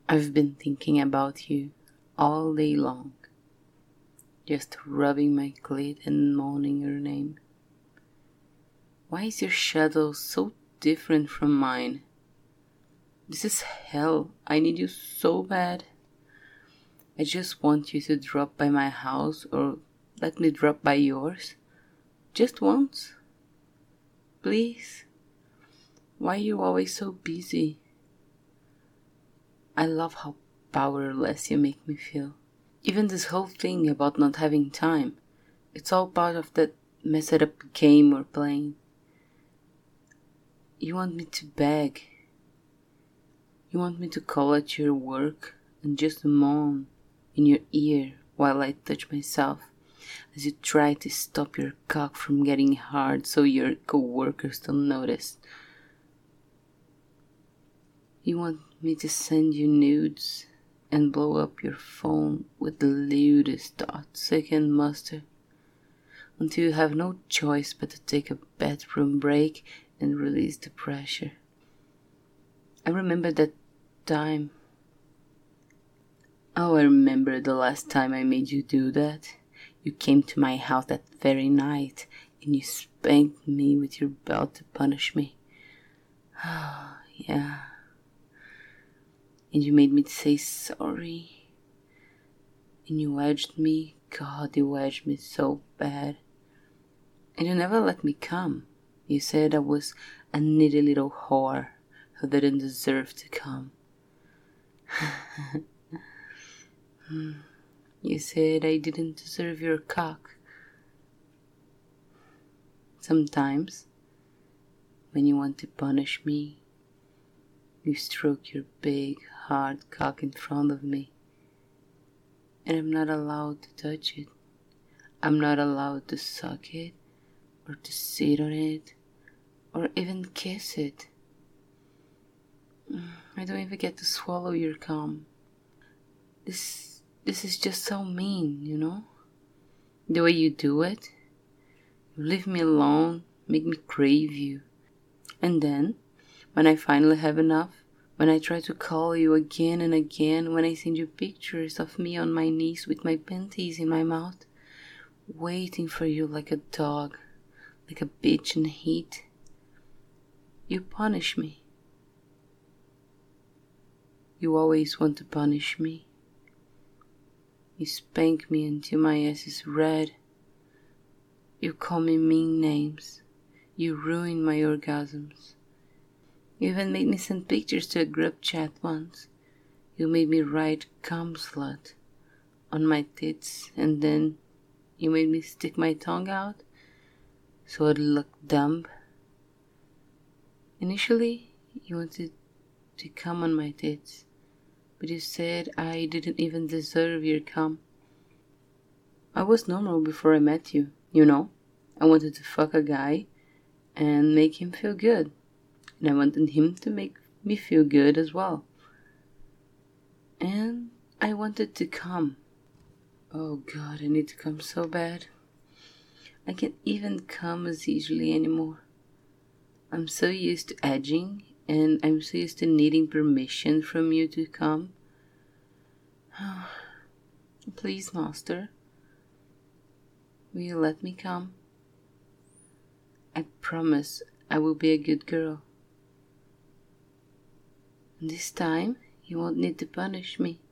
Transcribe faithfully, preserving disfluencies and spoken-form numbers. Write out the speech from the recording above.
I've been thinking about you all day long, just rubbing my clit and moaning your name. Why is your shadow so different from mine? This is hell. I need you so bad. I just want you to drop by my house or let me drop by yours. Just once. Please. Why are you always so busy? I love how powerless you make me feel. Even this whole thing about not having time, it's all part of that messed up game we're playing. You want me to beg. You want me to call at your work and just moan in your ear while I touch myself as you try to stop your cock from getting hard so your co-workers don't notice. You want me to send you nudes and blow up your phone with the lewdest thoughts I can muster until you have no choice but to take a bathroom break and release the pressure. I remember that time. Oh, I remember the last time I made you do that. You came to my house that very night and you spanked me with your belt to punish me. Oh, yeah. And you made me say sorry. And you wedged me. God, you wedged me so bad. And you never let me come. You said I was a needy little whore who didn't deserve to come. You said I didn't deserve your cock. Sometimes, when you want to punish me, you stroke your big, hard cock in front of me. And I'm not allowed to touch it. I'm not allowed to suck it, or to sit on it, or even kiss it. I don't even get to swallow your cum. This, this is just so mean, you know? The way you do it. You leave me alone, make me crave you. And then, when I finally have enough, when I try to call you again and again, when I send you pictures of me on my knees with my panties in my mouth, waiting for you like a dog, like a bitch in heat, you punish me. You always want to punish me. You spank me until my ass is red. You call me mean names. You ruin my orgasms. You even made me send pictures to a group chat once. You made me write cum slut on my tits, and then you made me stick my tongue out so I'd look dumb. Initially, you wanted to cum on my tits, but you said I didn't even deserve your cum. I was normal before I met you, you know. I wanted to fuck a guy and make him feel good. And I wanted him to make me feel good as well. And I wanted to come. Oh God, I need to come so bad. I can't even come as easily anymore. I'm so used to edging, and I'm so used to needing permission from you to come. Please, master. Will you let me come? I promise I will be a good girl. And this time, you won't need to punish me.